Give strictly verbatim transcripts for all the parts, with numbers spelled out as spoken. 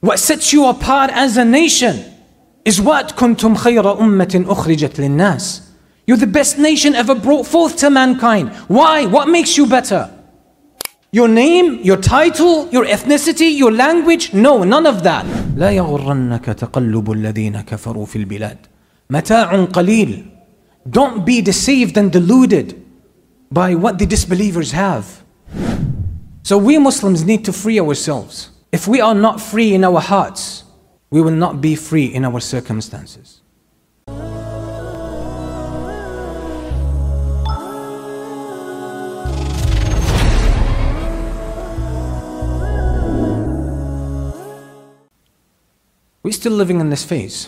What sets you apart as a nation is what kuntum khayra ummatin ukhrijat linnas. You're the best nation ever brought forth to mankind. Why? What makes you better? Your name, your title, your ethnicity, your language? No, none of that. لا يغرنك تقلب الذين كفروا في البلاد متاع قليل. Don't be deceived and deluded by what the disbelievers have. So we Muslims need to free ourselves. If we are not free in our hearts, we will not be free in our circumstances. We're still living in this phase.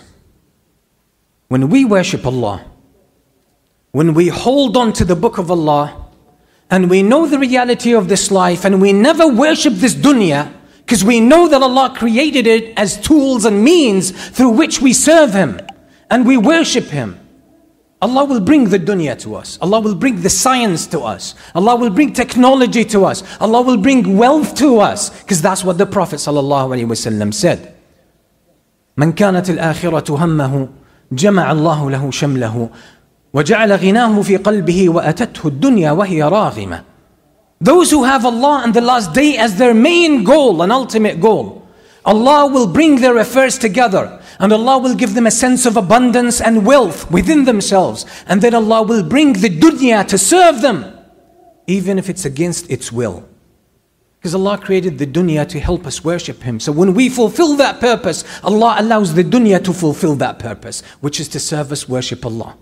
When we worship Allah, when we hold on to the book of Allah, and we know the reality of this life, and we never worship this dunya, because we know that Allah created it as tools and means through which we serve Him, and we worship Him. Allah will bring the dunya to us. Allah will bring the science to us. Allah will bring technology to us. Allah will bring wealth to us, because that's what the Prophet ﷺ said. من كانت الآخرة همه جمع الله له شمله وجعل غناه في قلبه وأتته الدنيا وهي راغمة. Those who have Allah and the last day as their main goal and ultimate goal, Allah will bring their affairs together, and Allah will give them a sense of abundance and wealth within themselves, and then Allah will bring the dunya to serve them, even if it's against its will. Because Allah created the dunya to help us worship Him. So when we fulfill that purpose, Allah allows the dunya to fulfill that purpose, which is to serve us worship Allah.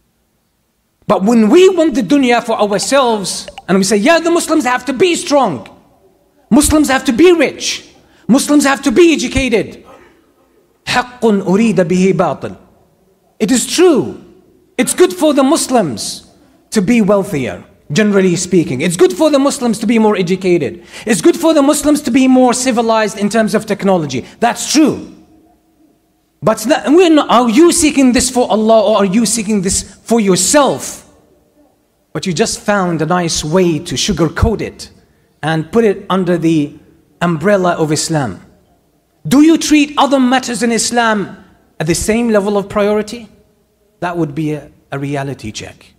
But when we want the dunya for ourselves, and we say, yeah, the Muslims have to be strong, Muslims have to be rich, Muslims have to be educated. حَقٌّ أُرِيدَ بِهِ بَاطِلٌ. It is true. It's good for the Muslims to be wealthier, generally speaking. It's good for the Muslims to be more educated. It's good for the Muslims to be more civilized in terms of technology. That's true. But we're not, are you seeking this for Allah, or are you seeking this for yourself? But you just found a nice way to sugarcoat it and put it under the umbrella of Islam. Do you treat other matters in Islam at the same level of priority? That would be a, a reality check.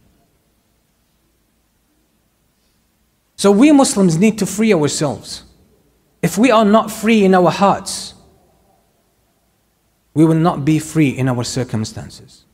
So we Muslims need to free ourselves. If we are not free in our hearts, we will not be free in our circumstances.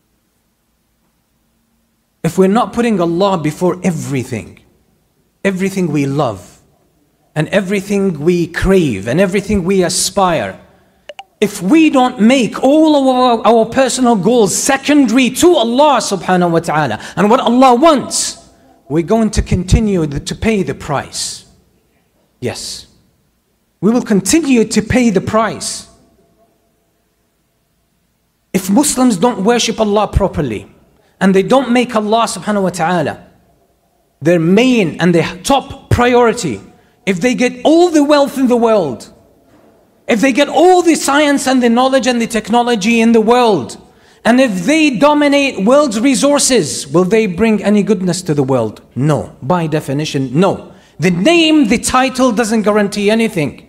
If we're not putting Allah before everything, everything we love, and everything we crave, and everything we aspire, if we don't make all of our, our personal goals secondary to Allah subhanahu wa ta'ala and what Allah wants, we're going to continue to pay the price. Yes. We will continue to pay the price. If Muslims don't worship Allah properly, and they don't make Allah subhanahu wa ta'ala their main and their top priority, if they get all the wealth in the world, if they get all the science and the knowledge and the technology in the world, and if they dominate world's resources, will they bring any goodness to the world? No. By definition, no. The name, the title doesn't guarantee anything.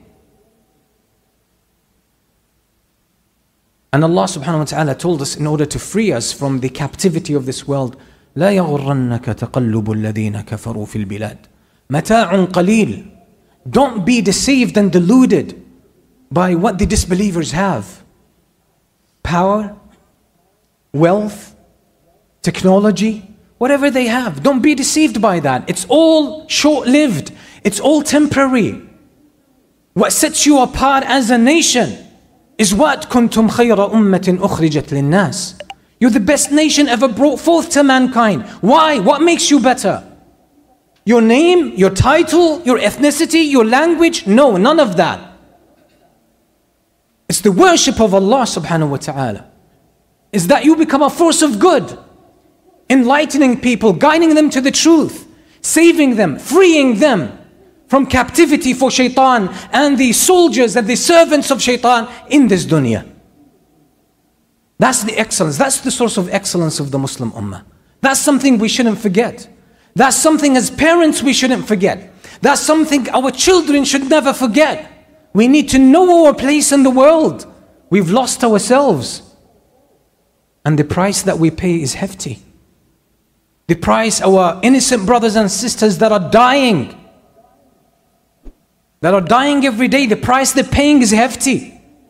And Allah subhanahu wa ta'ala told us, in order to free us from the captivity of this world, لا يغرنك تقلب الذين كفروا في البلاد متاع قليل. Don't be deceived and deluded by what the disbelievers have. Power, wealth, technology, whatever they have. Don't be deceived by that. It's all short-lived. It's all temporary. What sets you apart as a nation is what kuntum khayra ummatin ukhrijat linnas. You're the best nation ever brought forth to mankind. Why? What makes you better? Your name, your title, your ethnicity, your language? No, none of that. It's the worship of Allah subhanahu wa ta'ala. Is that you become a force of good, enlightening people, guiding them to the truth, saving them, freeing them from captivity for shaitan and the soldiers and the servants of shaitan in this dunya. That's the excellence. That's the source of excellence of the Muslim Ummah. That's something we shouldn't forget. That's something as parents we shouldn't forget. That's something our children should never forget. We need to know our place in the world. We've lost ourselves. And the price that we pay is hefty. The price our innocent brothers and sisters that are dying, that are dying every day, the price they're paying is hefty.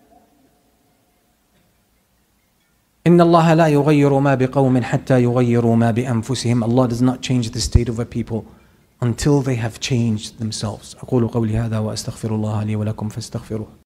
إن الله لا يغير ما بقوم حتى يغيروا ما بأنفسهم. Allah does not change the state of a people until they have changed themselves. أقول قولي هذا وأستغفر الله لي ولكم فاستغفروه.